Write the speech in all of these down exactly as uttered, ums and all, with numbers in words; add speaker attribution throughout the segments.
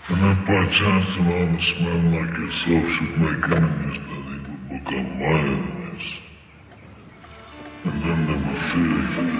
Speaker 1: And if by chance an honest man like yourself should make enemies, then they would become my enemies. And then they would fear you.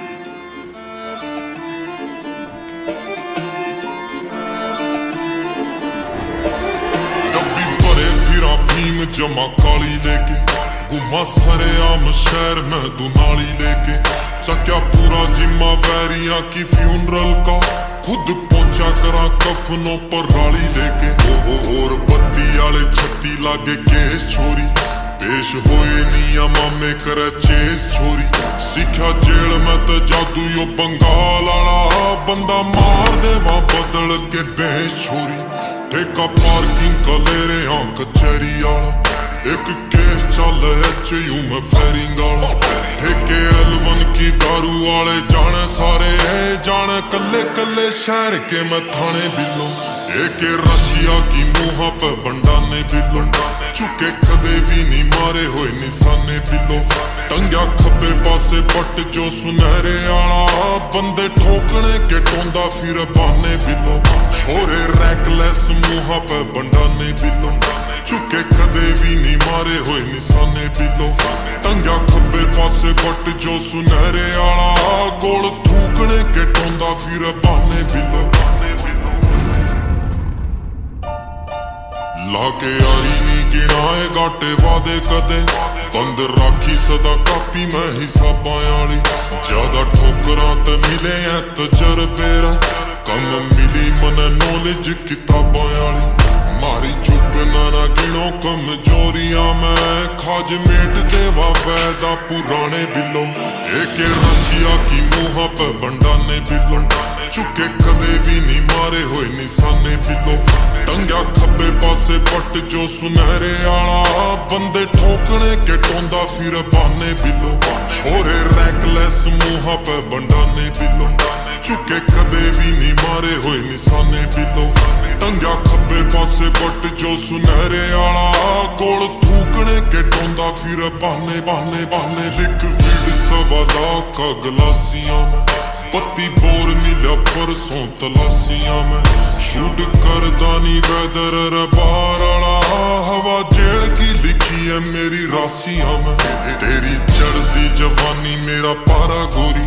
Speaker 2: डब्बी भरे फिरा भीम जमा काली लेके घुमा सरे आम शहर में दुनाली लेके चक्या पूरा जिम्मा वैरिया की फ्यूनरल का खुद पहुंचा करा कफनों पर राली लेके ओ ओ और बत्ती आले छत्ती लागे केस छोरी पेश होए निया मामे करे चेस छोरी सीखा जेल में तो जादू यो बंगाल आला बंदा मार दे वहां बदल के बेश छोरी ठेका पार्किंग का ले रहे हाँ कचहरी आला एक केस चल एच यू में फेरिंग आला ठेके एलवन की दारू वाले जाने सारे जाने कल्ले कल्ले शहर के मैं थाने बिलो एक रशिया की मुहा पे बंडाने बिलो चुके कदे भी नहीं मारे हुए निशाने बिलो टंग्या खब्बे पासे पट जो सुनहरे आला बंदे ठोकने के टोंदा फिर बाने बिलो छोरे रैकलेस मुहा पे बंडाने बिलो चुके कदे भी नहीं मारे हुए निशाने बिलो टंग्या खब्बे पासे पट जो सुनहरे आला गोल थूकने के टोंदा फिर बाने बिलो लाके यारी नी गिनाए गाटे वादे कदे बंद राखी सदा कापी मैं हिसाबां आली ज्यादा ठोकरां ते मिले हैं तजरबे कम मिली मने नॉलेज किताबां आली मारी चुप ना ना गिनो कमजोरियां मैं खाज मेट देवा वैदा पुराने बिलो एक रशिया की मुहा पे बंडाने बिलो चुके कदे भी नहीं मारे हुए निशाने बिलो टंग्या खब्बे पासे पट जो सुनहरे आला बंदे ठोकने के टोंदा फिर बाने बिलो छोरे रैकलेस मुहा पे बंडाने बिलो चुके कदे भी नहीं मारे हुए निशाने बिलो टंग्या खब्बे पासे पट जो सुनहरे आला गोल थूकने के टोंदा फिर बाने बाने बाने लिक्विड सवाला का गलासियां में पत्ती बोर मिला परसों तलाशियां में शूट कर दानी वेदर रबार आला हवा जेल की लिखी है मेरी राशियां में तेरी चढ़ती जवानी मेरा पारा गोरी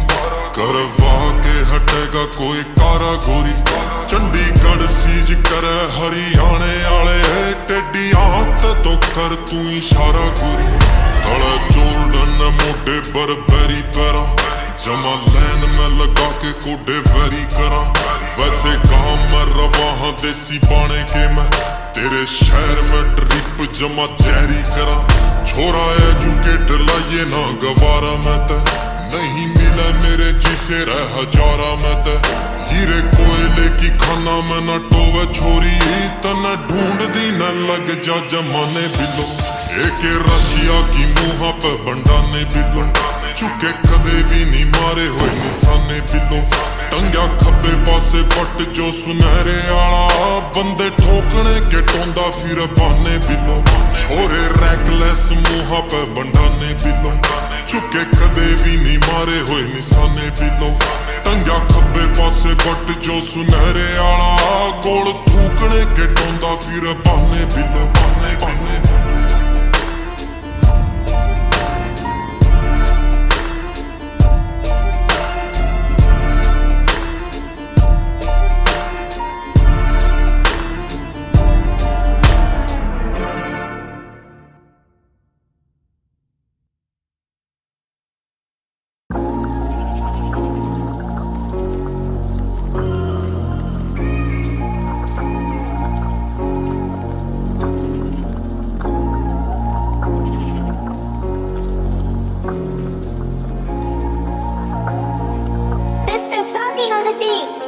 Speaker 2: करवा के हटेगा कोई कारा गोरी चंडीगढ़ सीज करे हरियाणे आले टेडी हाथ तो कर तू इशारा गोरी गला जोर्डन मोटे बरबेरी पैरा जमा लैन में लगा के कोडे वेरी करा वैसे काम में रवा हाँ देसी बाने के मैं तेरे शहर में ट्रिप जमा जहरी करा छोरा एजुकेट लाइए ना गवारा मैं ते नहीं मिला मेरे जिसे रह हजारा मैं ते हीरे कोयले की खाना में न टोवे छोरी तना ढूंढ दी न लग जा जमाने बिलो एक रशिया की मुहा पे बंडाने बिलो चुके कदे भी नहीं मारे हुए निशाने बिलो टंग्या खब्बे पासे पट जो सुनहरे आला बंदे ठोकने के टोंदा फिर बाने बिलो छोरे रैकलेस मुहा पे बंडाने बिलो चुके कदे भी नहीं मारे हुए निशाने बिलो टंग्या खब्बे पासे पट जो सुनहरे आला गोल थूकने के टोंदा फिर बाने बिलो बाने बाने
Speaker 3: Mister Snoopy on the beat.